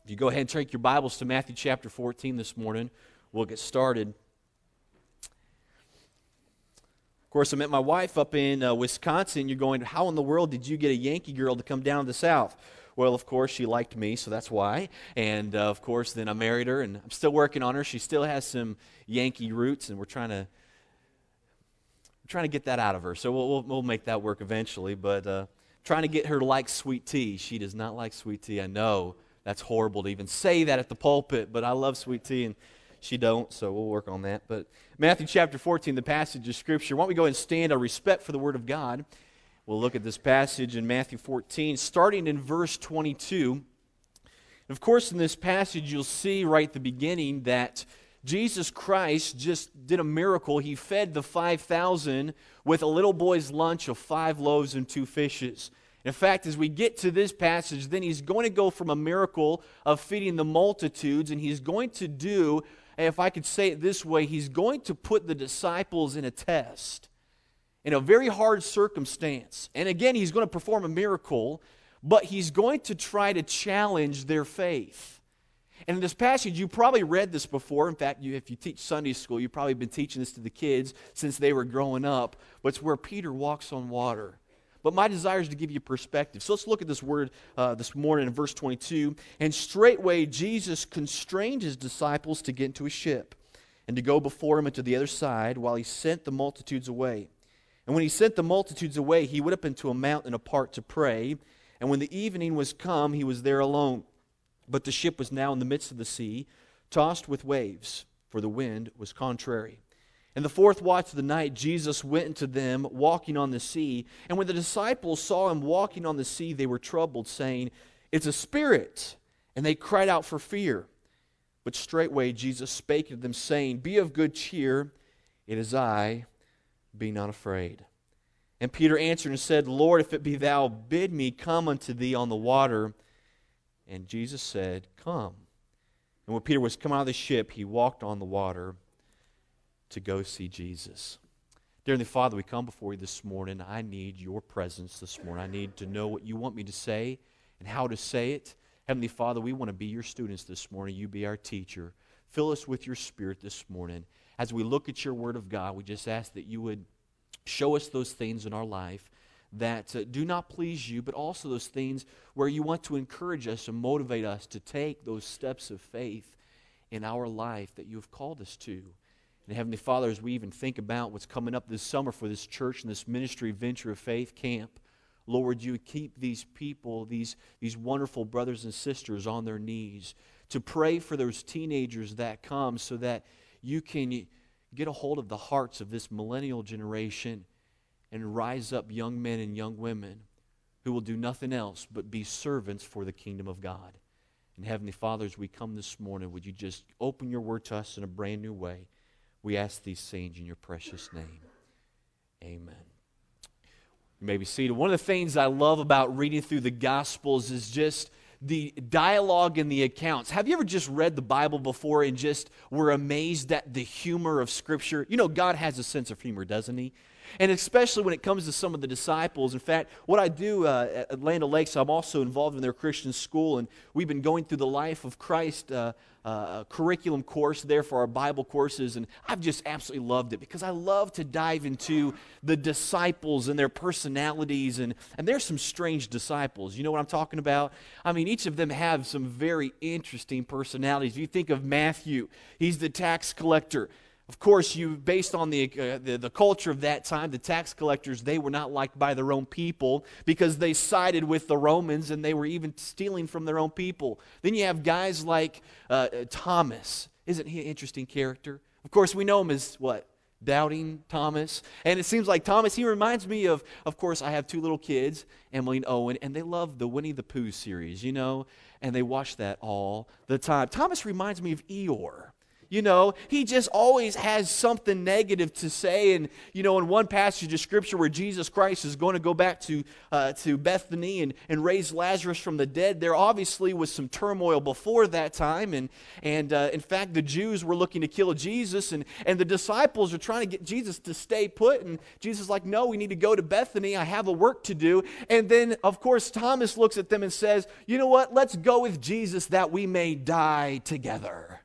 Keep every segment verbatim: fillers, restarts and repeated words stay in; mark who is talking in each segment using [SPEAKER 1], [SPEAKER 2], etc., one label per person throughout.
[SPEAKER 1] If you go ahead and take your Bibles to Matthew chapter fourteen this morning, we'll get started. Of course, I met my wife up in uh, Wisconsin. You're going, how in the world did you get a Yankee girl to come down to the South? Well, of course, she liked me, so that's why. And, uh, of course, then I married her, and I'm still working on her. She still has some Yankee roots, and we're trying to we're trying to get that out of her. So we'll, we'll, we'll make that work eventually. But uh, trying to get her to like sweet tea. She does not like sweet tea, I know. That's horrible to even say that at the pulpit, but I love sweet tea, and she don't, so we'll work on that. But Matthew chapter fourteen, the passage of Scripture. Why don't we go ahead and stand our respect for the Word of God? We'll look at this passage in Matthew fourteen, starting in verse twenty-two. And of course, in this passage, you'll see right at the beginning that Jesus Christ just did a miracle. He fed the five thousand with a little boy's lunch of five loaves and two fishes. In fact, as we get to this passage, then he's going to go from a miracle of feeding the multitudes, and he's going to do, if I could say it this way, he's going to put the disciples in a test, in a very hard circumstance. And again, he's going to perform a miracle, but he's going to try to challenge their faith. And in this passage, you probably read this before. In fact, you, if you teach Sunday school, you've probably been teaching this to the kids since they were growing up. But it's where Peter walks on water. But my desire is to give you perspective. So let's look at this word uh, this morning in verse twenty-two. And straightway Jesus constrained his disciples to get into a ship and to go before him into the other side while he sent the multitudes away. And when he sent the multitudes away, he went up into a mountain apart to pray. And when the evening was come, he was there alone. But the ship was now in the midst of the sea, tossed with waves, for the wind was contrary. In the fourth watch of the night, Jesus went into them, walking on the sea. And when the disciples saw him walking on the sea, they were troubled, saying, "It's a spirit." And they cried out for fear. But straightway Jesus spake to them, saying, "Be of good cheer, it is I, be not afraid." And Peter answered and said, "Lord, if it be thou, bid me come unto thee on the water." And Jesus said, "Come." And when Peter was come out of the ship, he walked on the water to go see Jesus. Dear Heavenly Father, we come before you this morning. I need your presence this morning. I need to know what you want me to say and how to say it. Heavenly Father, we want to be your students this morning. You be our teacher. Fill us with your Spirit this morning. As we look at your Word of God, we just ask that you would show us those things in our life that uh, do not please you, but also those things where you want to encourage us and motivate us to take those steps of faith in our life that you have called us to. And Heavenly Father, as we even think about what's coming up this summer for this church and this ministry Venture of Faith camp, Lord, you would keep these people, these, these wonderful brothers and sisters on their knees to pray for those teenagers that come so that you can get a hold of the hearts of this millennial generation and rise up young men and young women who will do nothing else but be servants for the kingdom of God. And Heavenly Father, as we come this morning, would you just open your word to us in a brand new way? We ask these things in your precious name. Amen. You may be seated. One of the things I love about reading through the Gospels is just the dialogue and the accounts. Have you ever just read the Bible before and just were amazed at the humor of Scripture? You know, God has a sense of humor, doesn't He? And especially when it comes to some of the disciples. In fact, what I do uh, at Land O'Lakes, I'm also involved in their Christian school, and we've been going through the Life of Christ uh, uh, curriculum course there for our Bible courses, and I've just absolutely loved it because I love to dive into the disciples and their personalities, and, and there's some strange disciples. You know what I'm talking about? I mean, each of them have some very interesting personalities. If you think of Matthew, he's the tax collector. Of course, you based on the, uh, the the culture of that time, the tax collectors, they were not liked by their own people because they sided with the Romans and they were even stealing from their own people. Then you have guys like uh, Thomas. Isn't he an interesting character? Of course, we know him as what? Doubting Thomas. And it seems like Thomas, he reminds me of, of course, I have two little kids, Emily and Owen, and they love the Winnie the Pooh series, you know, and they watch that all the time. Thomas reminds me of Eeyore. You know, he just always has something negative to say. And, you know, in one passage of Scripture where Jesus Christ is going to go back to uh, to Bethany and, and raise Lazarus from the dead, there obviously was some turmoil before that time. And, and uh, in fact, the Jews were looking to kill Jesus, and, and the disciples are trying to get Jesus to stay put. And Jesus is like, no, we need to go to Bethany. I have a work to do. And then, of course, Thomas looks at them and says, you know what? Let's go with Jesus that we may die together.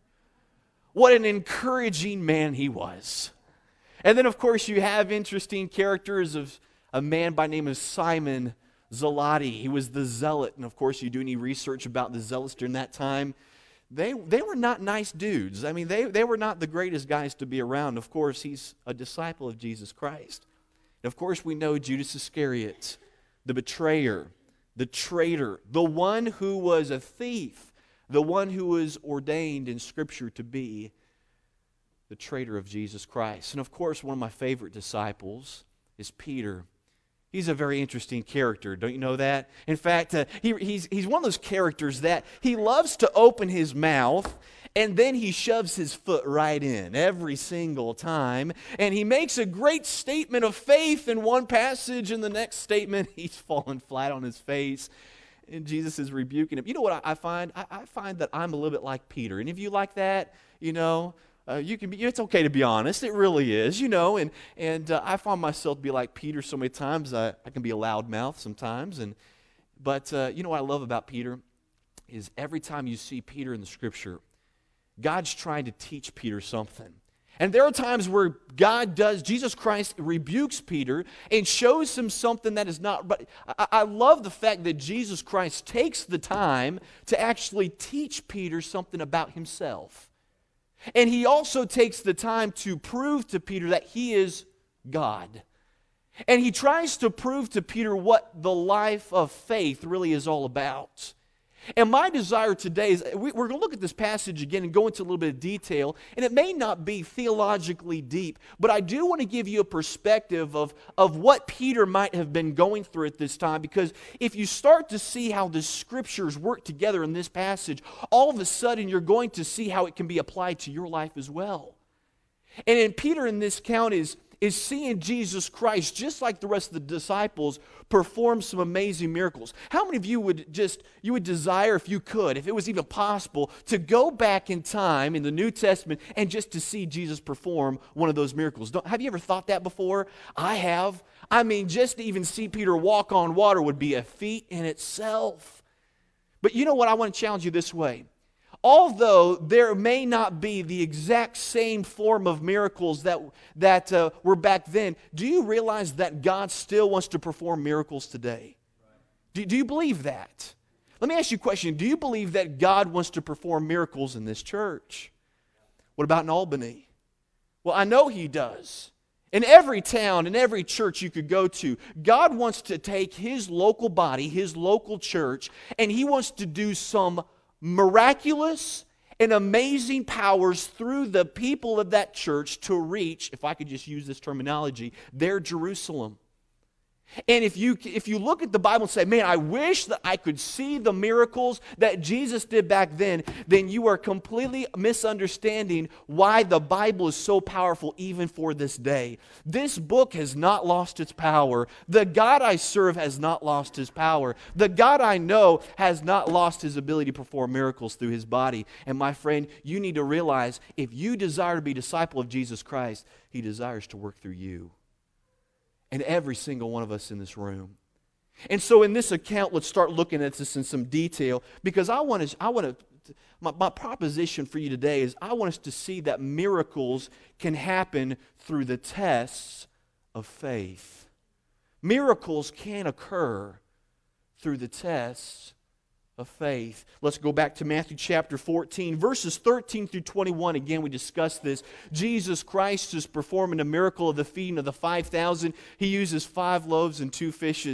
[SPEAKER 1] What an encouraging man he was. And then, of course, you have interesting characters of a man by the name of Simon Zelote. He was the zealot. And, of course, you do any research about the zealots during that time. They, they were not nice dudes. I mean, they, they were not the greatest guys to be around. Of course, he's a disciple of Jesus Christ. And, of course, we know Judas Iscariot, the betrayer, the traitor, the one who was a thief, the one who was ordained in Scripture to be the traitor of Jesus Christ. And of course, one of my favorite disciples is Peter. He's a very interesting character, don't you know that? In fact, uh, he, he's, he's one of those characters that he loves to open his mouth and then he shoves his foot right in every single time. And he makes a great statement of faith in one passage, and the next statement he's falling flat on his face. And Jesus is rebuking him. You know what I find? I, I find that I'm a little bit like Peter. And if you like that, you know, uh, you can be. It's okay to be honest. It really is, you know. And and uh, I find myself to be like Peter so many times. I, I can be a loudmouth sometimes. And but uh, you know what I love about Peter is every time you see Peter in the Scripture, God's trying to teach Peter something. And there are times where God does, Jesus Christ rebukes Peter and shows him something that is not. But I, I love the fact that Jesus Christ takes the time to actually teach Peter something about himself. And he also takes the time to prove to Peter that he is God. And he tries to prove to Peter what the life of faith really is all about. And my desire today is, we're going to look at this passage again and go into a little bit of detail, and it may not be theologically deep, but I do want to give you a perspective of, of what Peter might have been going through at this time, because if you start to see how the Scriptures work together in this passage, all of a sudden you're going to see how it can be applied to your life as well. And in Peter in this account is is seeing Jesus Christ, just like the rest of the disciples, perform some amazing miracles. How many of you would just, you would desire, if you could, if it was even possible, to go back in time in the New Testament and just to see Jesus perform one of those miracles? Don't, have you ever thought that before? I have. I mean, just to even see Peter walk on water would be a feat in itself. But you know what? I want to challenge you this way. Although there may not be the exact same form of miracles that, that uh, were back then, do you realize that God still wants to perform miracles today? Do, do you believe that? Let me ask you a question. Do you believe that God wants to perform miracles in this church? What about in Albany? Well, I know He does. In every town, in every church you could go to, God wants to take His local body, His local church, and He wants to do some miraculous and amazing powers through the people of that church to reach, if I could just use this terminology, their Jerusalem. And if you if you look at the Bible and say, man, I wish that I could see the miracles that Jesus did back then, then you are completely misunderstanding why the Bible is so powerful even for this day. This book has not lost its power. The God I serve has not lost His power. The God I know has not lost His ability to perform miracles through His body. And my friend, you need to realize, if you desire to be a disciple of Jesus Christ, He desires to work through you. And every single one of us in this room. And so in this account, let's start looking at this in some detail, because I want to, I want to, my, my proposition for you today is I want us to see that miracles can happen through the tests of faith. Miracles can occur through the tests of faith. Let's go back to Matthew chapter fourteen, verses thirteen through twenty-one. Again, we discussed this. Jesus Christ is performing a miracle of the feeding of the five thousand. He uses five loaves and two fishes.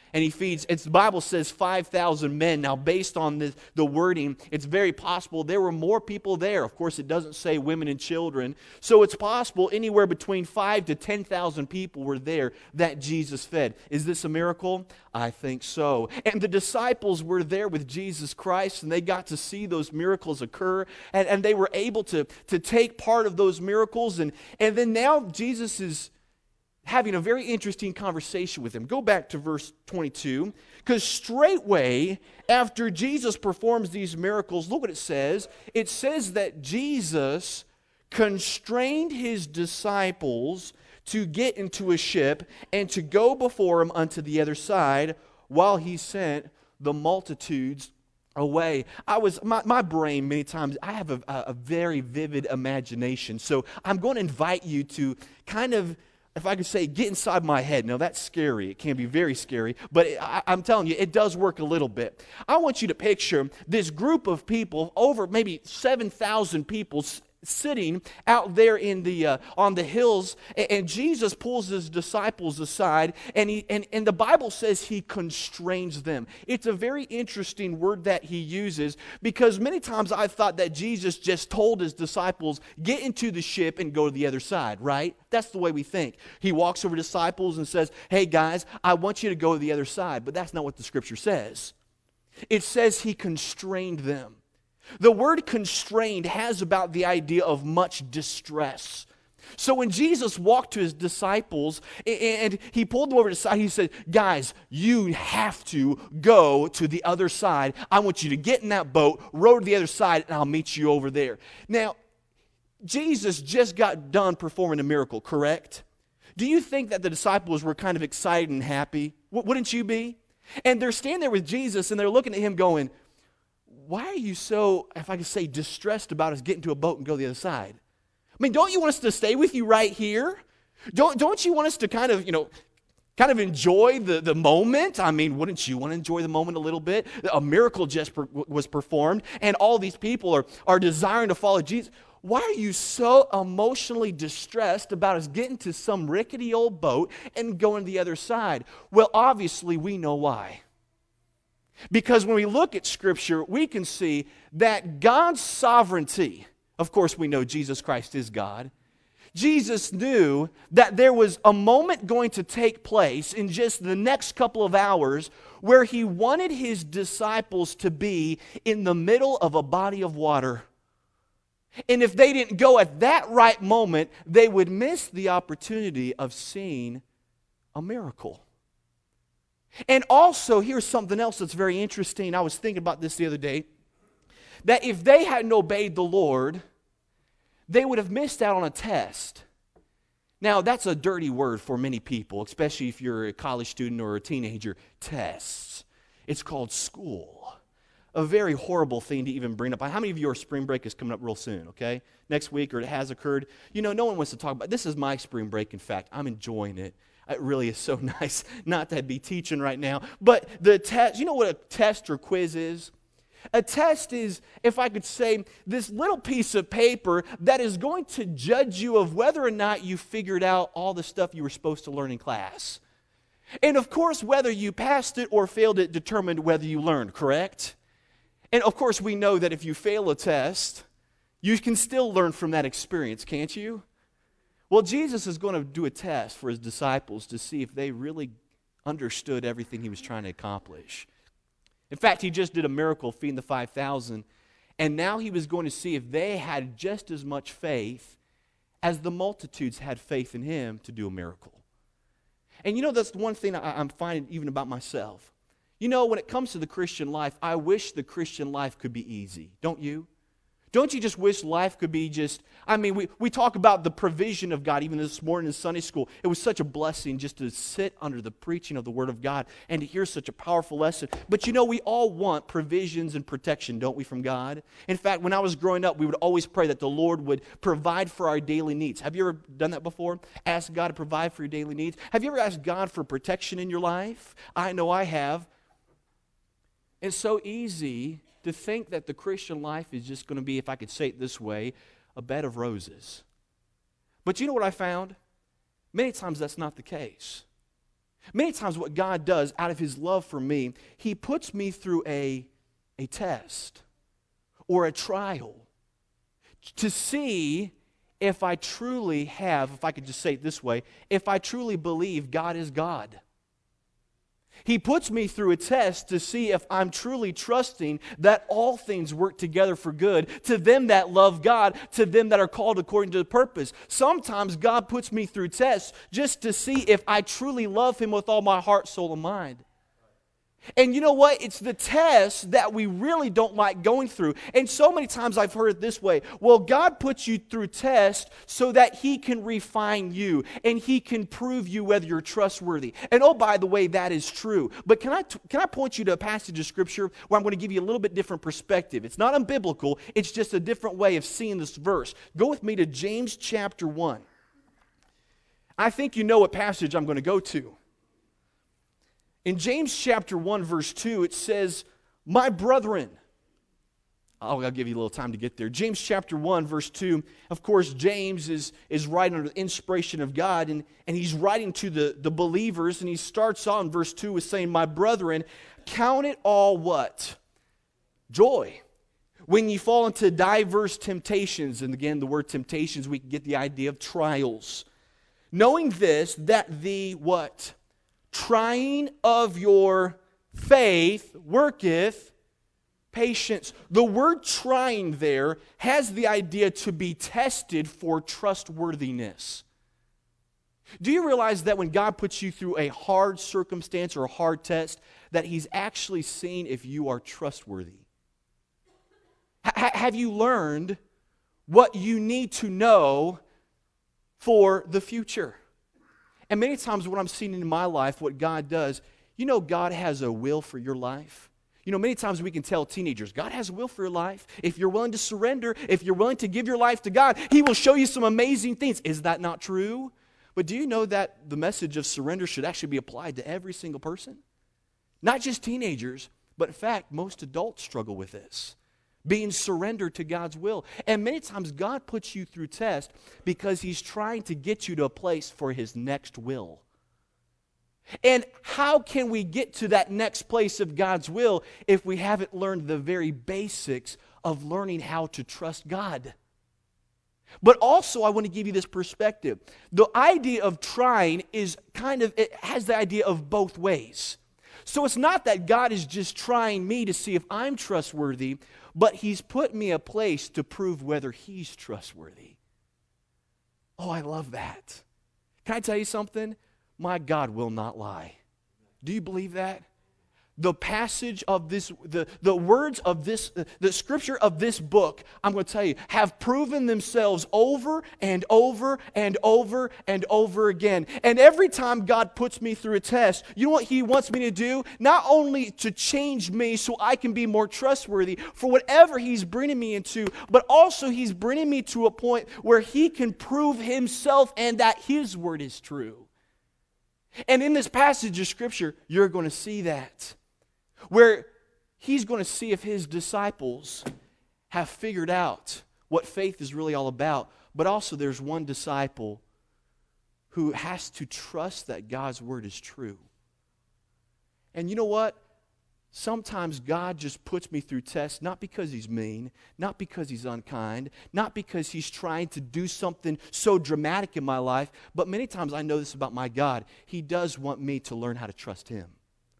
[SPEAKER 1] And he feeds, it's, the Bible says five thousand men. Now, based on this, the wording, it's very possible there were more people there. Of course, it doesn't say women and children. So it's possible anywhere between five to ten thousand people were there that Jesus fed. Is this a miracle? I think so. And the disciples were there with Jesus Christ, and they got to see those miracles occur, and, and they were able to, to take part of those miracles. And, and then now Jesus is having a very interesting conversation with him. Go back to verse twenty-two, because straightway after Jesus performs these miracles, look what it says. It says that Jesus constrained his disciples to get into a ship and to go before him unto the other side while he sent the multitudes away. I was, my, my brain many times, I have a, a very vivid imagination. So I'm going to invite you to kind of, if I could say, get inside my head. Now, that's scary. It can be very scary, but it, I, I'm telling you, it does work a little bit. I want you to picture this group of people, over maybe seven thousand people, s- sitting out there in the uh, on the hills, and, and Jesus pulls his disciples aside, and he and, and the Bible says he constrains them. It's a very interesting word that he uses, because many times I've thought that Jesus just told his disciples, get into the ship and go to the other side, right? That's the way we think. He walks over to disciples and says, hey guys, I want you to go to the other side, but that's not what the scripture says. It says he constrained them. The word constrained has about the idea of much distress. So when Jesus walked to his disciples and he pulled them over to the side, he said, guys, you have to go to the other side. I want you to get in that boat, row to the other side, and I'll meet you over there. Now, Jesus just got done performing a miracle, correct? Do you think that the disciples were kind of excited and happy? W- wouldn't you be? And they're standing there with Jesus and they're looking at him going, why are you so, if I could say, distressed about us getting to a boat and go to the other side? I mean, don't you want us to stay with you right here? Don't, don't you want us to kind of, you know, kind of enjoy the, the moment? I mean, wouldn't you want to enjoy the moment a little bit? A miracle just per, was performed, and all these people are, are desiring to follow Jesus. Why are you so emotionally distressed about us getting to some rickety old boat and going to the other side? Well, obviously, we know why. Because when we look at Scripture, we can see that God's sovereignty, of course we know Jesus Christ is God, Jesus knew that there was a moment going to take place in just the next couple of hours where he wanted his disciples to be in the middle of a body of water. And if they didn't go at that right moment, they would miss the opportunity of seeing a miracle. And also, here's something else that's very interesting. I was thinking about this the other day. That if they hadn't obeyed the Lord, they would have missed out on a test. Now, that's a dirty word for many people, especially if you're a college student or a teenager. Tests. It's called school. A very horrible thing to even bring up. How many of you are spring break is coming up real soon, okay? Next week, or it has occurred. You know, no one wants to talk about it. This is my spring break, in fact. I'm enjoying it. It really is so nice not to be teaching right now. But the test, you know what a test or quiz is? A test is, if I could say, this little piece of paper that is going to judge you of whether or not you figured out all the stuff you were supposed to learn in class. And of course, whether you passed it or failed it determined whether you learned, correct? And of course, we know that if you fail a test, you can still learn from that experience, can't you? Well, Jesus is going to do a test for his disciples to see if they really understood everything he was trying to accomplish. In fact, he just did a miracle feeding the five thousand, and now he was going to see if they had just as much faith as the multitudes had faith in him to do a miracle. And you know, that's the one thing I, I'm finding even about myself. You know, when it comes to the Christian life, I wish the Christian life could be easy, don't you? Don't you just wish life could be just, I mean, we, we talk about the provision of God, even this morning in Sunday school. It was such a blessing just to sit under the preaching of the Word of God and to hear such a powerful lesson. But you know, we all want provisions and protection, don't we, from God? In fact, when I was growing up, we would always pray that the Lord would provide for our daily needs. Have you ever done that before? Ask God to provide for your daily needs? Have you ever asked God for protection in your life? I know I have. It's so easy to think that the Christian life is just going to be, if I could say it this way, a bed of roses. But you know what I found? Many times that's not the case. Many times what God does out of his love for me, he puts me through a, a test or a trial to see if I truly have, if I could just say it this way, if I truly believe God is God. He puts me through a test to see if I'm truly trusting that all things work together for good to them that love God, to them that are called according to the purpose. Sometimes God puts me through tests just to see if I truly love him with all my heart, soul, and mind. And you know what? It's the test that we really don't like going through. And so many times I've heard it this way. Well, God puts you through tests so that he can refine you and he can prove you whether you're trustworthy. And oh, by the way, that is true. But can I, can I point you to a passage of Scripture where I'm going to give you a little bit different perspective? It's not unbiblical. It's just a different way of seeing this verse. Go with me to James chapter one. I think you know what passage I'm going to go to. In James chapter one, verse two, it says, my brethren. Oh, I'll give you a little time to get there. James chapter one, verse two. Of course, James is, is writing under the inspiration of God, and, and he's writing to the, the believers, and he starts on verse two with saying, my brethren, count it all what? Joy. When you fall into diverse temptations, and again, the word temptations, we can get the idea of trials. Knowing this, that the what? Trying of your faith worketh patience. The word trying there has the idea to be tested for trustworthiness. Do you realize that when God puts you through a hard circumstance or a hard test, that he's actually seeing if you are trustworthy? H- have you learned what you need to know for the future? And many times what I'm seeing in my life, what God does, you know God has a will for your life. You know, many times we can tell teenagers, God has a will for your life. If you're willing to surrender, if you're willing to give your life to God, he will show you some amazing things. Is that not true? But do you know that the message of surrender should actually be applied to every single person? Not just teenagers, but in fact, most adults struggle with this. Being surrendered to God's will. And many times God puts you through tests because he's trying to get you to a place for his next will. And how can we get to that next place of God's will if we haven't learned the very basics of learning how to trust God? But also, I want to give you this perspective. The idea of trying is kind of, it has the idea of both ways. So it's not that God is just trying me to see if I'm trustworthy, but he's put me a place to prove whether he's trustworthy. Oh, I love that. Can I tell you something? My God will not lie. Do you believe that? The passage of this, the, the words of this, the scripture of this book, I'm going to tell you, have proven themselves over and over and over and over again. And every time God puts me through a test, you know what he wants me to do? Not only to change me so I can be more trustworthy for whatever he's bringing me into, but also he's bringing me to a point where he can prove himself and that his word is true. And in this passage of scripture, you're going to see that. Where he's going to see if his disciples have figured out what faith is really all about. But also there's one disciple who has to trust that God's word is true. And you know what? Sometimes God just puts me through tests, not because he's mean, not because he's unkind, not because he's trying to do something so dramatic in my life, but many times I know this about my God. He does want me to learn how to trust him.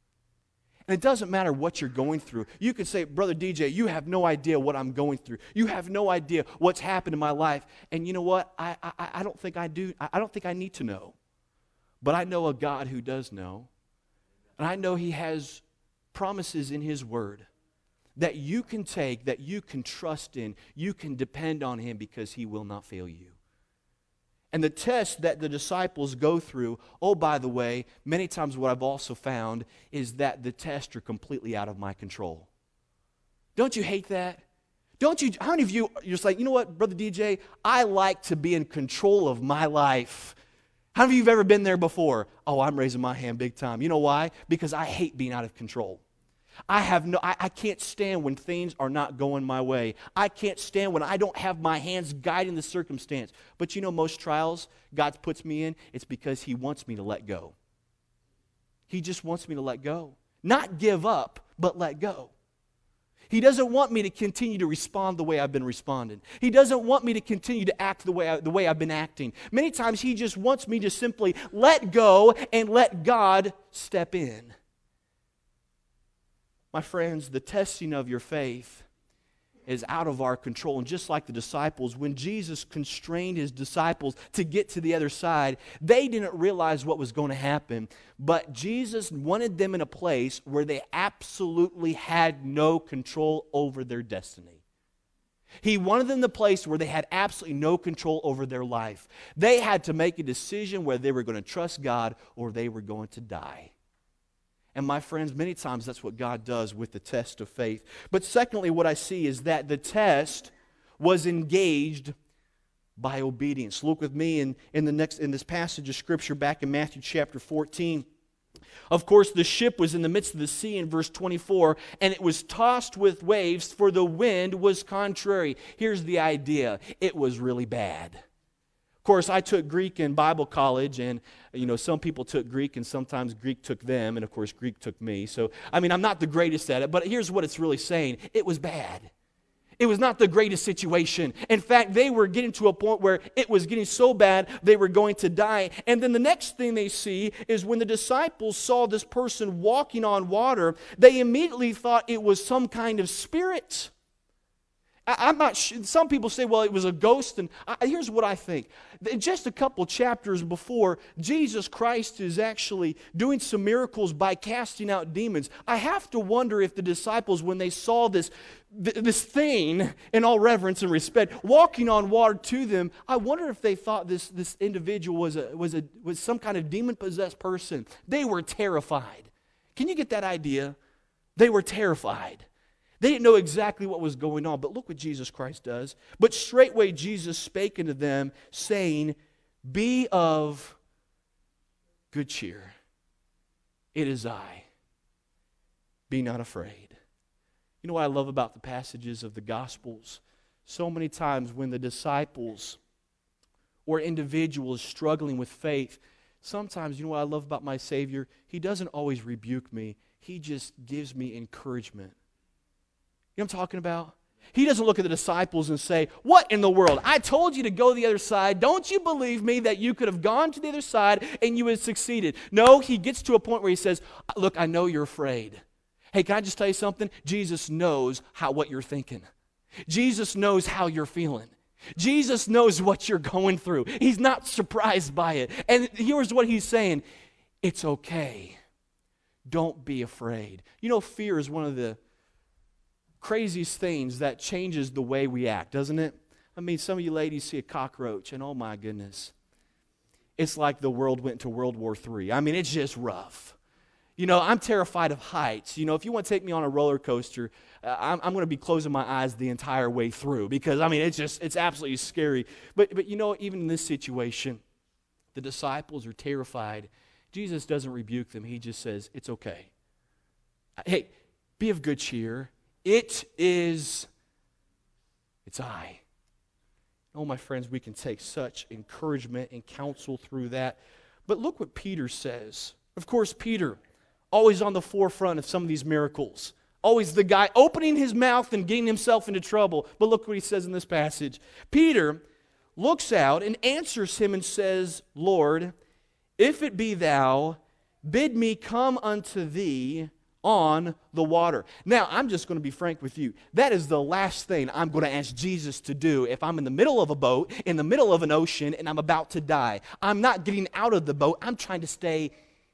[SPEAKER 1] And it doesn't matter what you're going through. You can say, Brother D J, you have no idea what I'm going through. You have no idea what's happened in my life. And you know what? I, I, I don't think I do. I don't think I need to know. But I know a God who does know. And I know he has promises in his word that you can take, that you can trust in. You can depend on him because he will not fail you. And the test that the disciples go through, oh, by the way, many times what I've also found is that the tests are completely out of my control. Don't you hate that? Don't you? How many of you, you're just like, you know what, Brother D J, I like to be in control of my life. How many of you have ever been there before? Oh, I'm raising my hand big time. You know why? Because I hate being out of control. I have no, I, I can't stand when things are not going my way. I can't stand when I don't have my hands guiding the circumstance. But you know, most trials God puts me in, it's because he wants me to let go. He just wants me to let go. Not give up, but let go. He doesn't want me to continue to respond the way I've been responding. He doesn't want me to continue to act the way, I, the way I've been acting. Many times He just wants me to simply let go and let God step in. My friends, the testing of your faith is out of our control. And just like the disciples, when Jesus constrained His disciples to get to the other side, they didn't realize what was going to happen. But Jesus wanted them in a place where they absolutely had no control over their destiny. He wanted them in a place where they had absolutely no control over their life. They had to make a decision whether they were going to trust God or they were going to die. And my friends, many times that's what God does with the test of faith. But secondly, what I see is that the test was engaged by obedience. Look with me in, in, the next, in this passage of Scripture back in Matthew chapter fourteen. Of course, the ship was in the midst of the sea in verse twenty-four, and it was tossed with waves, for the wind was contrary. Here's the idea. It was really bad. Of course, I took Greek in Bible college, and you know, some people took Greek, and sometimes Greek took them, and of course, Greek took me. So, I mean, I'm not the greatest at it, but here's what it's really saying. It was bad. It was not the greatest situation. In fact, they were getting to a point where it was getting so bad, they were going to die. And then the next thing they see is when the disciples saw this person walking on water, they immediately thought it was some kind of spirit. I'm not sure. Some people say, well, it was a ghost. And I, here's what I think. Just a couple chapters before, Jesus Christ is actually doing some miracles by casting out demons. I have to wonder if the disciples, when they saw this, this thing, in all reverence and respect, walking on water to them, I wonder if they thought this, this individual was, a, was, a, was some kind of demon-possessed person. They were terrified. Can you get that idea? They were terrified. They didn't know exactly what was going on, but look what Jesus Christ does. But straightway Jesus spake unto them, saying, Be of good cheer. It is I. Be not afraid. You know what I love about the passages of the Gospels? So many times when the disciples or individuals struggling with faith, sometimes, you know what I love about my Savior? He doesn't always rebuke me. He just gives me encouragement. You know what I'm talking about? He doesn't look at the disciples and say, what in the world? I told you to go the other side. Don't you believe me that you could have gone to the other side and you would have succeeded? No, he gets to a point where he says, look, I know you're afraid. Hey, can I just tell you something? Jesus knows how what you're thinking. Jesus knows how you're feeling. Jesus knows what you're going through. He's not surprised by it. And here's what he's saying. It's okay. Don't be afraid. You know, fear is one of the craziest things that changes the way we act, doesn't it? I mean, some of you ladies see a cockroach, and oh my goodness, it's like the world went to World War Three. I mean, it's just rough. You know, I'm terrified of heights. You know, if you want to take me on a roller coaster, uh, I'm, I'm going to be closing my eyes the entire way through because, I mean, it's just, it's absolutely scary. But, but you know, even in this situation, the disciples are terrified. Jesus doesn't rebuke them. He just says, it's okay. Hey, be of good cheer. It is, it's I. Oh, my friends, we can take such encouragement and counsel through that. But look what Peter says. Of course, Peter, always on the forefront of some of these miracles. Always the guy opening his mouth and getting himself into trouble. But look what he says in this passage. Peter looks out and answers him and says, Lord, if it be thou, bid me come unto thee on the water. Now, I'm just going to be frank with you. That is the last thing I'm going to ask Jesus to do if I'm in the middle of a boat, in the middle of an ocean, and I'm about to die. I'm not getting out of the boat. I'm trying to stay.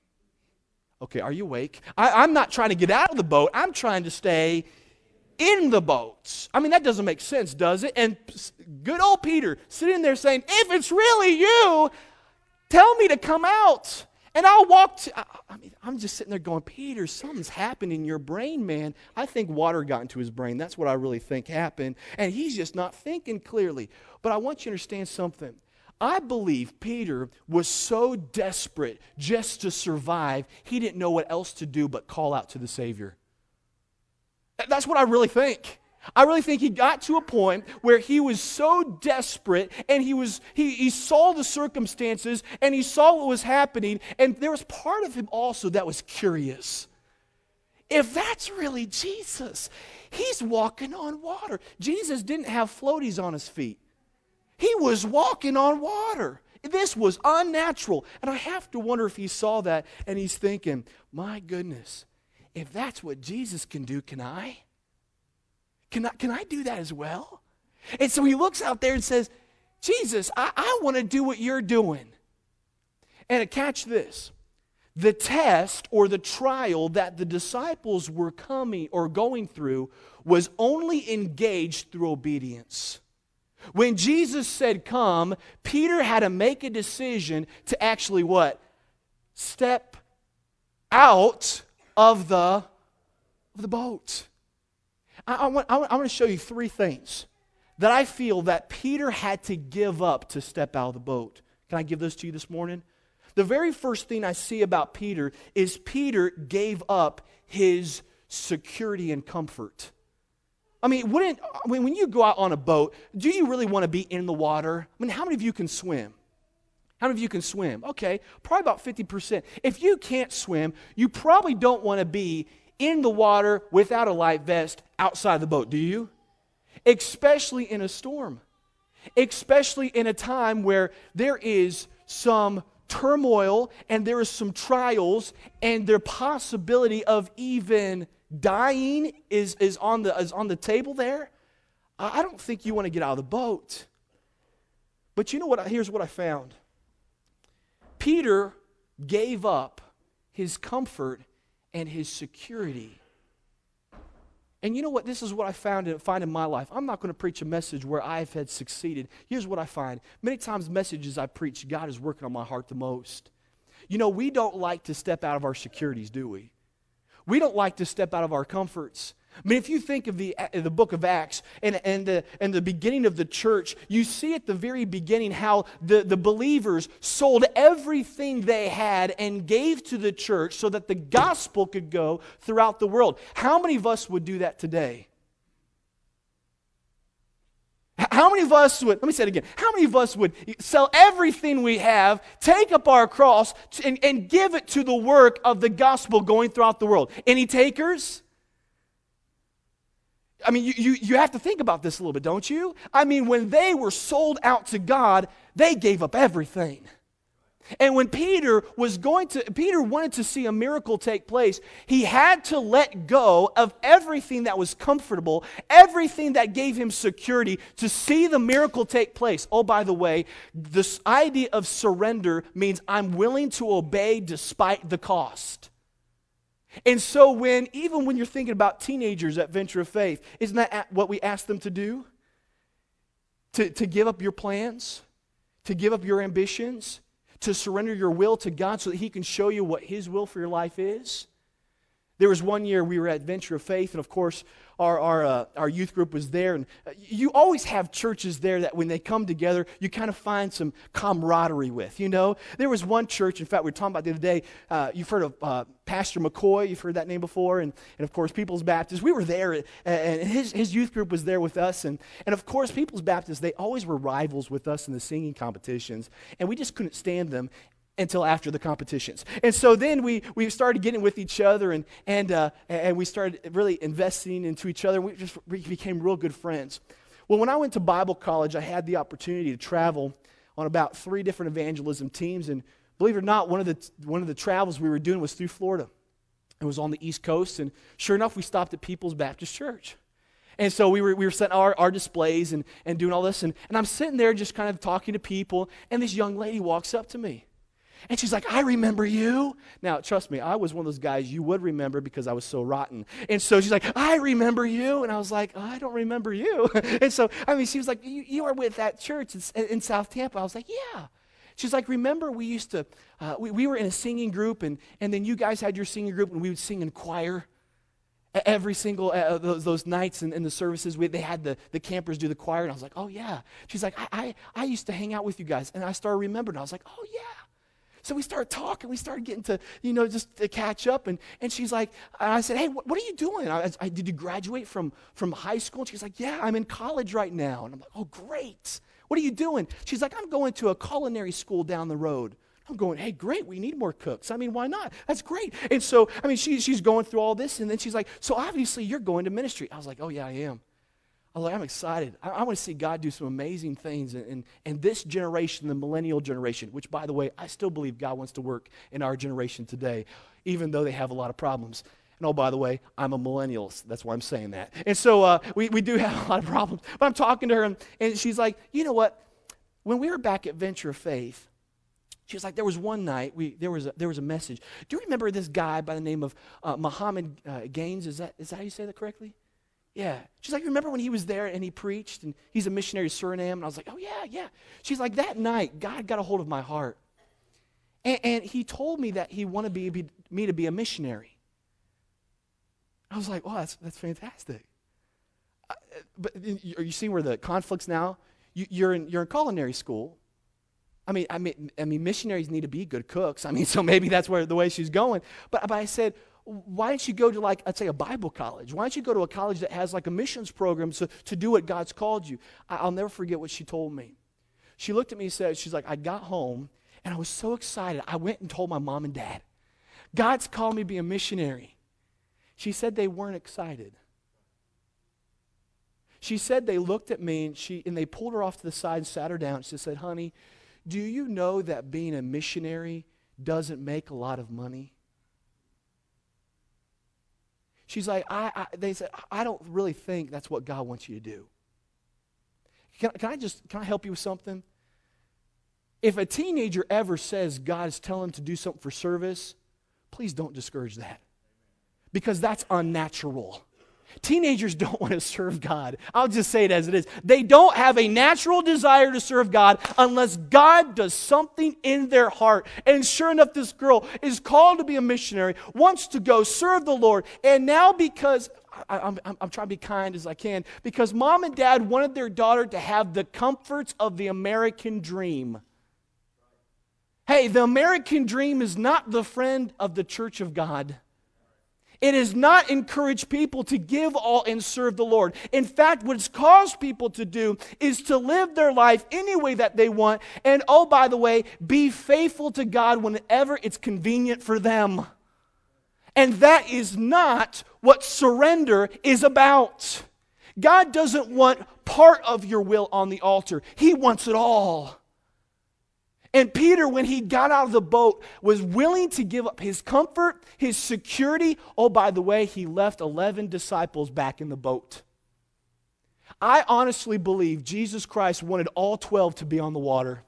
[SPEAKER 1] Okay, are you awake? I, I'm not trying to get out of the boat. I'm trying to stay in the boat. I mean, that doesn't make sense, does it? And good old Peter sitting there saying, if it's really you, tell me to come out. And I'll walk to, I, I mean, I'm just sitting there going, Peter, something's happened in your brain, man. I think water got into his brain. That's what I really think happened. And he's just not thinking clearly. But I want you to understand something. I believe Peter was so desperate just to survive, he didn't know what else to do but call out to the Savior. That's what I really think. I really think he got to a point where he was so desperate and he was he, he saw the circumstances and he saw what was happening, and there was part of him also that was curious. If that's really Jesus, he's walking on water. Jesus didn't have floaties on his feet. He was walking on water. This was unnatural. And I have to wonder if he saw that and he's thinking, my goodness, if that's what Jesus can do, can I? Can I, can I do that as well? And so he looks out there and says, Jesus, I, I want to do what you're doing. And catch this. The test or the trial that the disciples were coming or going through was only engaged through obedience. When Jesus said come, Peter had to make a decision to actually what? Step out of the, of the boat. I, I, want, I, want, I want to show you three things that I feel that Peter had to give up to step out of the boat. Can I give those to you this morning? The very first thing I see about Peter is Peter gave up his security and comfort. I mean, wouldn't, I mean, when you go out on a boat, do you really want to be in the water? I mean, how many of you can swim? How many of you can swim? Okay, probably about fifty percent. If you can't swim, you probably don't want to be in the water without a life vest outside the boat, do you? Especially in a storm. Especially in a time where there is some turmoil and there is some trials and the possibility of even dying is, is, on the, is on the table there. I don't think you want to get out of the boat. But you know what? Here's what I found. Peter gave up his comfort and his security. And you know what? This is what I found in, find in my life. I'm not going to preach a message where I've had succeeded. Here's what I find. Many times messages I preach, God is working on my heart the most. You know, we don't like to step out of our securities, do we? We don't like to step out of our comforts. I mean, if you think of the, the book of Acts and, and, the, and the beginning of the church, you see at the very beginning how the, the believers sold everything they had and gave to the church so that the gospel could go throughout the world. How many of us would do that today? How many of us would, let me say it again, how many of us would sell everything we have, take up our cross, and, and give it to the work of the gospel going throughout the world? Any takers? I mean, you, you, you have to think about this a little bit, don't you? I mean, when they were sold out to God, they gave up everything. And when Peter was going to, Peter wanted to see a miracle take place, he had to let go of everything that was comfortable, everything that gave him security to see the miracle take place. Oh, by the way, this idea of surrender means I'm willing to obey despite the cost. And so when, even when you're thinking about teenagers at Venture of Faith, isn't that what we ask them to do? To, to give up your plans, to give up your ambitions, to surrender your will to God so that He can show you what His will for your life is? There was one year we were at Venture of Faith, and of course, our our, uh, our youth group was there. And you always have churches there that when they come together, you kind of find some camaraderie with, you know? There was one church, in fact, we were talking about the other day, uh, you've heard of uh, Pastor McCoy, you've heard that name before, and, and of course, People's Baptist. We were there, and his, his youth group was there with us, and, and of course, People's Baptist, they always were rivals with us in the singing competitions, and we just couldn't stand them until after the competitions. And so then we we started getting with each other, and and uh, and we started really investing into each other. We just we became real good friends. Well, when I went to Bible college, I had the opportunity to travel on about three different evangelism teams, and believe it or not, one of the one of the travels we were doing was through Florida. It was on the East Coast, and sure enough, we stopped at People's Baptist Church. And so we were we were setting our, our displays and, and doing all this, and, and I'm sitting there just kind of talking to people, and this young lady walks up to me. And she's like, I remember you. Now, trust me, I was one of those guys you would remember because I was so rotten. And so she's like, I remember you. And I was like, I don't remember you. And so, I mean, she was like, you, you are with that church in, in South Tampa. I was like, yeah. She's like, remember we used to, uh, we, we were in a singing group, and, and then you guys had your singing group, and we would sing in choir. Every single, uh, those, those nights in, in the services, we, they had the, the campers do the choir. And I was like, oh, yeah. She's like, I, I, I used to hang out with you guys. And I started remembering. I was like, oh, yeah.
[SPEAKER 2] So we started talking. We started getting to, you know, just to catch up. And, and she's like, and I said, hey, what, what are you doing? I, I, did you graduate from, from high school? And she's like, yeah, I'm in college right now. And I'm like, oh, great. What are you doing? She's like, I'm going to a culinary school down the road. I'm going, hey, great, we need more cooks. I mean, why not? That's great. And so, I mean, she, she's going through all this. And then she's like, so obviously you're going to ministry. I was like, oh, yeah, I am. I was like, I'm excited. I, I want to see God do some amazing things in, in, in this generation, the millennial generation, which, by the way, I still believe God wants to work in our generation today, even though they have a lot of problems. And oh, by the way, I'm a millennial. So that's why I'm saying that. And so uh, we, we do have a lot of problems. But I'm talking to her, and, and she's like, you know what? When we were back at Venture of Faith, she was like, there was one night, we there was a, there was a message. Do you remember this guy by the name of uh, Muhammad uh, Gaines? Is that is that how you say that correctly? Yeah. She's like, remember when he was there and he preached, and he's a missionary to Suriname? And I was like, oh, yeah, yeah. She's like, that night, God got a hold of my heart. And, and he told me that he wanted be, be, me to be a missionary. I was like, oh, that's, that's fantastic. Uh, but are you seeing where the conflict's now? You, you're, in, you're in culinary school. I mean, I mean, I mean, missionaries need to be good cooks. I mean, so maybe that's where the way she's going. But, but I said, why don't you go to, like, I'd say a Bible college? Why don't you go to a college that has like a missions program to, to do what God's called you? I, I'll never forget what she told me. She looked at me and said, she's like, I got home and I was so excited. I went and told my mom and dad, God's called me to be a missionary. She said they weren't excited. She said they looked at me and she and they pulled her off to the side and sat her down. She said, honey, do you know that being a missionary doesn't make a lot of money? She's like, I, I, they said, I don't really think that's what God wants you to do. Can, can I just, can I help you with something? If a teenager ever says God is telling him to do something for service, please don't discourage that. Because that's unnatural. Teenagers don't want to serve God. I'll just say it as it is. They don't have a natural desire to serve God unless God does something in their heart. And sure enough, this girl is called to be a missionary, wants to go serve the Lord. And now because, I, I'm, I'm trying to be kind as I can, because mom and dad wanted their daughter to have the comforts of the American dream. Hey, the American dream is not the friend of the church of God. It has not encouraged people to give all and serve the Lord. In fact, what it's caused people to do is to live their life any way that they want. And oh, by the way, be faithful to God whenever it's convenient for them. And that is not what surrender is about. God doesn't want part of your will on the altar. He wants it all. And Peter, when he got out of the boat, was willing to give up his comfort, his security. Oh, by the way, he left eleven disciples back in the boat. I honestly believe Jesus Christ wanted all twelve to be on the water.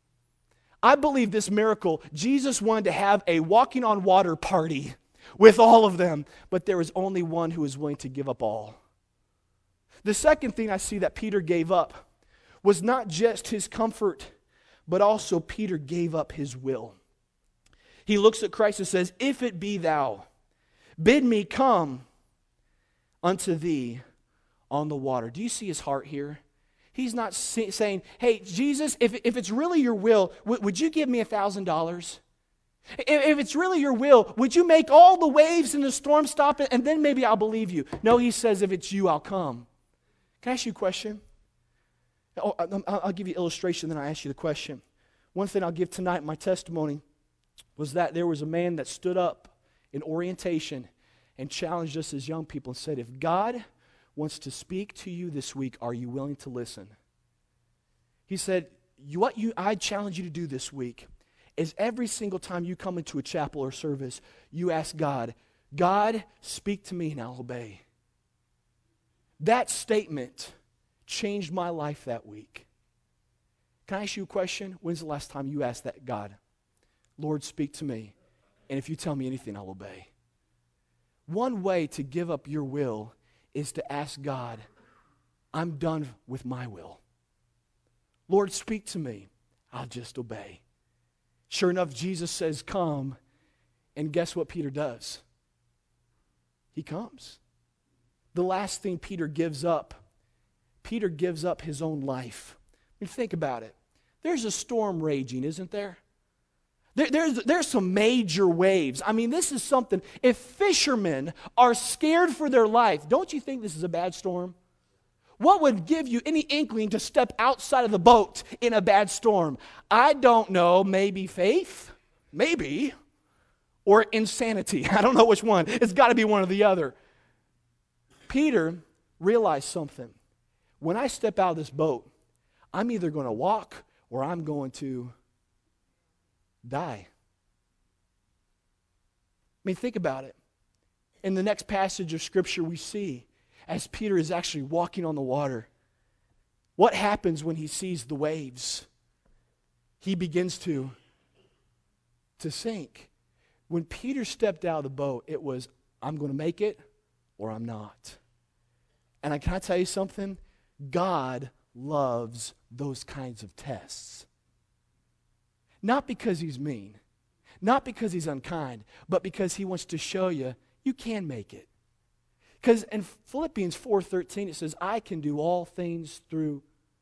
[SPEAKER 2] I believe this miracle, Jesus wanted to have a walking on water party with all of them, but there was only one who was willing to give up all. The second thing I see that Peter gave up was not just his comfort, but also Peter gave up his will. He looks at Christ and says, if it be thou, bid me come unto thee on the water. Do you see his heart here? He's not say, saying, hey, Jesus, if, if it's really your will, w- would you give me a thousand dollars? If it's really your will, would you make all the waves and the storm stop it, and then maybe I'll believe you? No, he says, if it's you, I'll come. Can I ask you a question? Oh, I'll give you an illustration, then I'll ask you the question. One thing I'll give tonight in my testimony was that there was a man that stood up in orientation and challenged us as young people and said, if God wants to speak to you this week, are you willing to listen? He said, what you, I challenge you to do this week is every single time you come into a chapel or service, you ask God, God, speak to me and I'll obey. That statement changed my life that week. Can I ask you a question? When's the last time you asked that God, Lord, speak to me, and if you tell me anything, I'll obey? One way to give up your will is to ask God, I'm done with my will. Lord, speak to me. I'll just obey. Sure enough, Jesus says, come, and guess what Peter does? He comes. The last thing Peter gives up, Peter gives up his own life. I mean, think about it. There's a storm raging, isn't there? There, there's, there's some major waves. I mean, this is something, if fishermen are scared for their life, don't you think this is a bad storm? What would give you any inkling to step outside of the boat in a bad storm? I don't know, maybe faith, maybe, or insanity. I don't know which one. It's got to be one or the other. Peter realized something. When I step out of this boat, I'm either going to walk or I'm going to die. I mean, think about it. In the next passage of Scripture we see, as Peter is actually walking on the water, what happens when he sees the waves? He begins to, to sink. When Peter stepped out of the boat, it was, I'm going to make it or I'm not. And I, can I tell you something? God loves those kinds of tests. Not because he's mean, not because he's unkind, but because he wants to show you, you can make it. Because in Philippians four thirteen, it says, I can do all things through,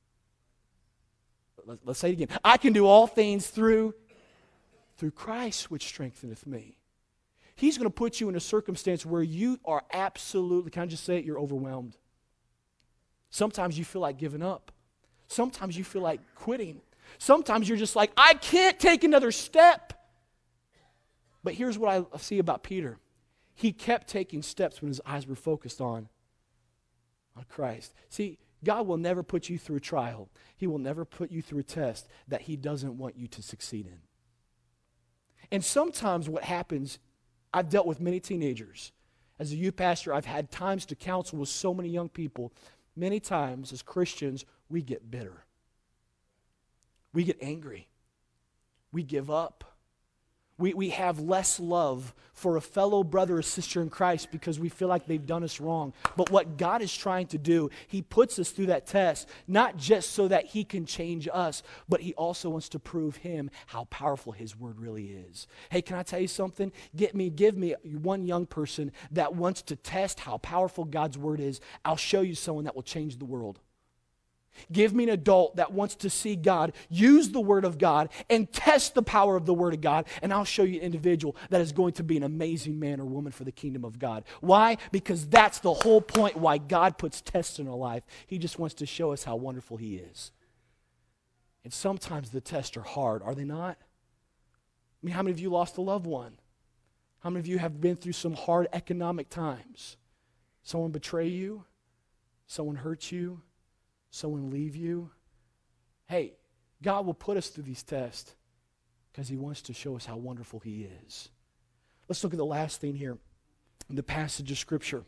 [SPEAKER 2] let's say it again, I can do all things through, through Christ which strengtheneth me. He's going to put you in a circumstance where you are absolutely, can I just say it, you're overwhelmed. Sometimes you feel like giving up. Sometimes you feel like quitting. Sometimes you're just like, I can't take another step. But here's what I see about Peter. He kept taking steps when his eyes were focused on, on Christ. See, God will never put you through a trial. He will never put you through a test that he doesn't want you to succeed in. And sometimes what happens, I've dealt with many teenagers. As a youth pastor, I've had times to counsel with so many young people. Many times as Christians, we get bitter. We get angry. We give up. We, we have less love for a fellow brother or sister in Christ because we feel like they've done us wrong. But what God is trying to do, he puts us through that test, not just so that he can change us, but he also wants to prove him how powerful his word really is. Hey, can I tell you something? Get me, give me one young person that wants to test how powerful God's word is. I'll show you someone that will change the world. Give me an adult that wants to see God use the Word of God and test the power of the Word of God, and I'll show you an individual that is going to be an amazing man or woman for the kingdom of God. Why? Because that's the whole point why God puts tests in our life. He just wants to show us how wonderful he is. And sometimes the tests are hard, are they not? I mean, how many of you lost a loved one? How many of you have been through some hard economic times? Someone betray you? Someone hurt you? Someone leave you? Hey, God will put us through these tests because he wants to show us how wonderful he is. Let's look at the last thing here in the passage of Scripture.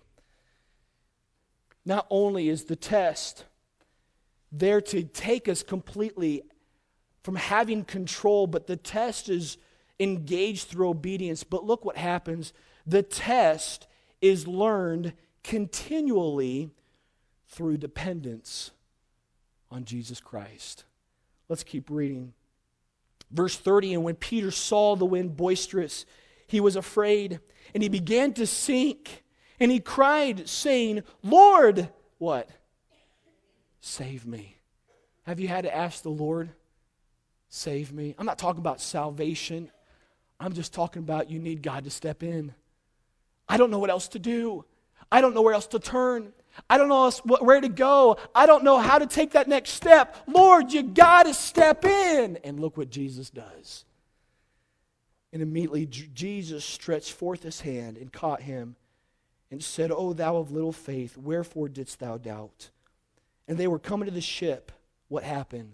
[SPEAKER 2] Not only is the test there to take us completely from having control, but the test is engaged through obedience. But look what happens. The test is learned continually through dependence on Jesus Christ. Let's keep reading. Verse thirty, and when Peter saw the wind boisterous, he was afraid, and he began to sink, and he cried, saying, Lord, what? Save me. Have you had to ask the Lord, save me? I'm not talking about salvation. I'm just talking about you need God to step in. I don't know what else to do. I don't know where else to turn. I don't know where to go. I don't know how to take that next step. Lord, you got to step in. And look what Jesus does. And immediately Jesus stretched forth his hand and caught him and said, O thou of little faith, wherefore didst thou doubt? And they were coming to the ship. What happened?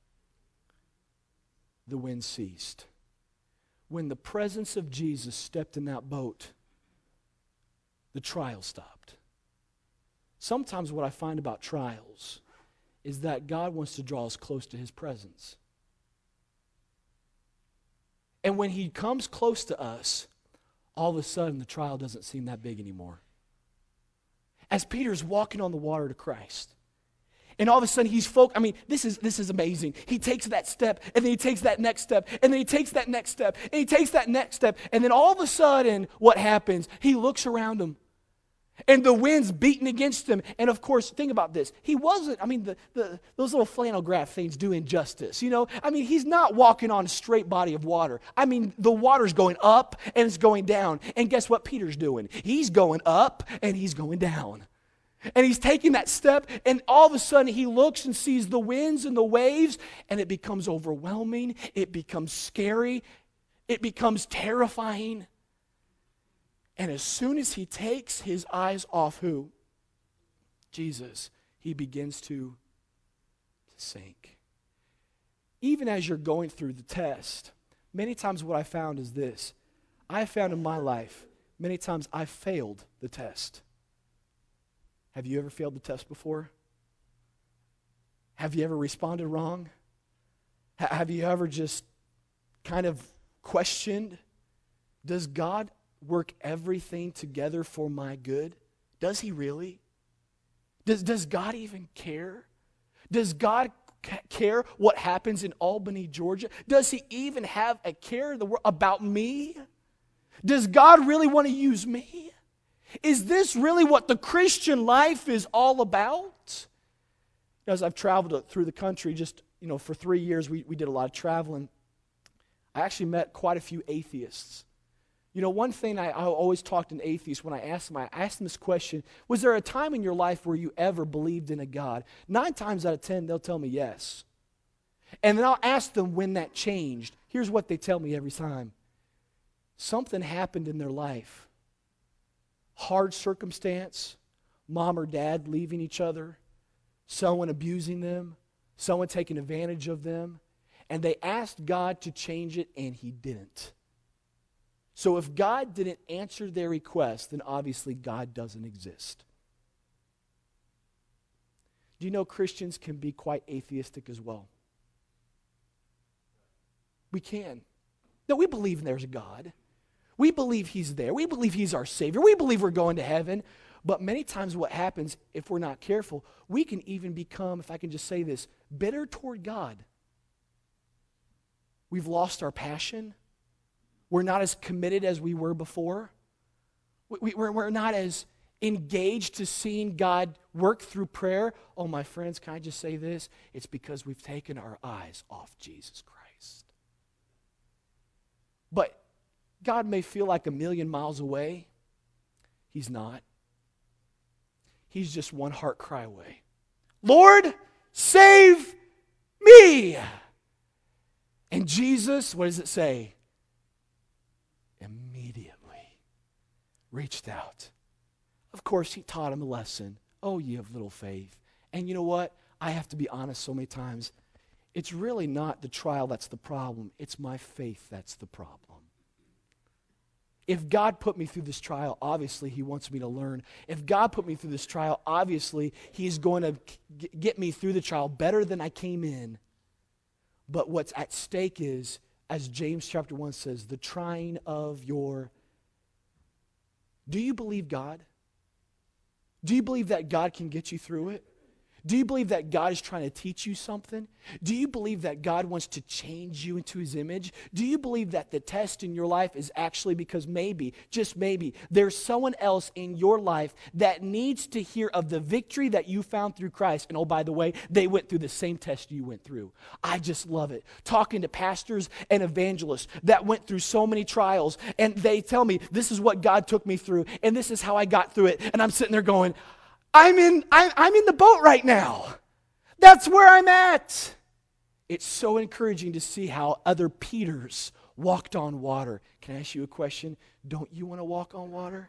[SPEAKER 2] The wind ceased. When the presence of Jesus stepped in that boat, the trial stopped. Sometimes what I find about trials is that God wants to draw us close to his presence. And when he comes close to us, all of a sudden the trial doesn't seem that big anymore. As Peter's walking on the water to Christ, and all of a sudden he's folk. I mean, this is this is amazing. He takes that step, and then he takes that next step, and then he takes that next step, and he takes that next step, and then all of a sudden, what happens? He looks around him. And the wind's beating against him. And of course, think about this. He wasn't, I mean, the, the, those little flannel graph things do injustice. You know, I mean, he's not walking on a straight body of water. I mean, the water's going up and it's going down. And guess what Peter's doing? He's going up and he's going down. And he's taking that step, and all of a sudden he looks and sees the winds and the waves, and it becomes overwhelming. It becomes scary. It becomes terrifying. And as soon as he takes his eyes off who? Jesus, he begins to sink. Even as you're going through the test, many times what I found is this. I found in my life, many times I failed the test. Have you ever failed the test before? Have you ever responded wrong? H- have you ever just kind of questioned, does God work everything together for my good? Does he really? Does, does God even care? Does God c- care what happens in Albany, Georgia? Does he even have a care in the world about me? Does God really want to use me? Is this really what the Christian life is all about? As I've traveled through the country, just, you know, for three years, we, we did a lot of traveling. I actually met quite a few atheists. You know, one thing I, I always talk to an atheist when I ask them, I ask them this question, was there a time in your life where you ever believed in a God? Nine times out of ten, they'll tell me yes. And then I'll ask them when that changed. Here's what they tell me every time. Something happened in their life. Hard circumstance, mom or dad leaving each other, someone abusing them, someone taking advantage of them, and they asked God to change it, and he didn't. So if God didn't answer their request, then obviously God doesn't exist. Do you know Christians can be quite atheistic as well? We can. No, we believe there's a God. We believe he's there. We believe he's our Savior. We believe we're going to heaven. But many times what happens, if we're not careful, we can even become, if I can just say this, bitter toward God. We've lost our passion. We're not as committed as we were before. We, we're, we're not as engaged to seeing God work through prayer. Oh, my friends, can I just say this? It's because we've taken our eyes off Jesus Christ. But God may feel like a million miles away. He's not. He's just one heart cry away. Lord, save me. And Jesus, what does it say? Immediately reached out. Of course, he taught him a lesson. Oh, ye of little faith. And you know what? I have to be honest so many times. It's really not the trial that's the problem. It's my faith that's the problem. If God put me through this trial, obviously he wants me to learn. If God put me through this trial, obviously he's going to g- get me through the trial better than I came in. But what's at stake is, as James chapter one says, the trying of your... Do you believe God? Do you believe that God can get you through it? Do you believe that God is trying to teach you something? Do you believe that God wants to change you into his image? Do you believe that the test in your life is actually because maybe, just maybe, there's someone else in your life that needs to hear of the victory that you found through Christ? And oh, by the way, they went through the same test you went through. I just love it. Talking to pastors and evangelists that went through so many trials, and they tell me, this is what God took me through, and this is how I got through it. And I'm sitting there going, I'm in, I'm, I'm in the boat right now. That's where I'm at. It's so encouraging to see how other Peters walked on water. Can I ask you a question? Don't you want to walk on water?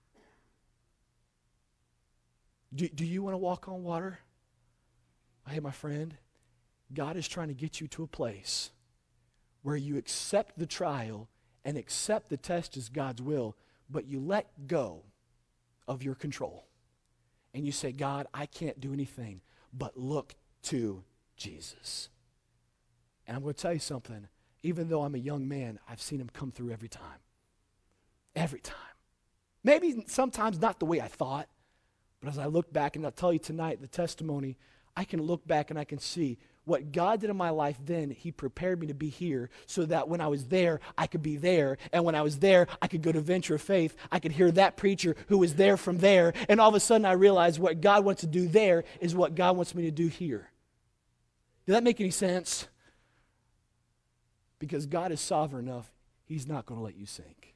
[SPEAKER 2] Do, do you want to walk on water? Hey, my friend, God is trying to get you to a place where you accept the trial and accept the test as God's will, but you let go of your control. And you say, God, I can't do anything but look to Jesus. And I'm going to tell you something. Even though I'm a young man, I've seen him come through every time. Every time. Maybe sometimes not the way I thought, but as I look back, and I'll tell you tonight, the testimony, I can look back and I can see what God did in my life then. He prepared me to be here so that when I was there, I could be there. And when I was there, I could go to Venture of Faith. I could hear that preacher who was there from there. And all of a sudden, I realized what God wants to do there is what God wants me to do here. Did that make any sense? Because God is sovereign enough, He's not going to let you sink.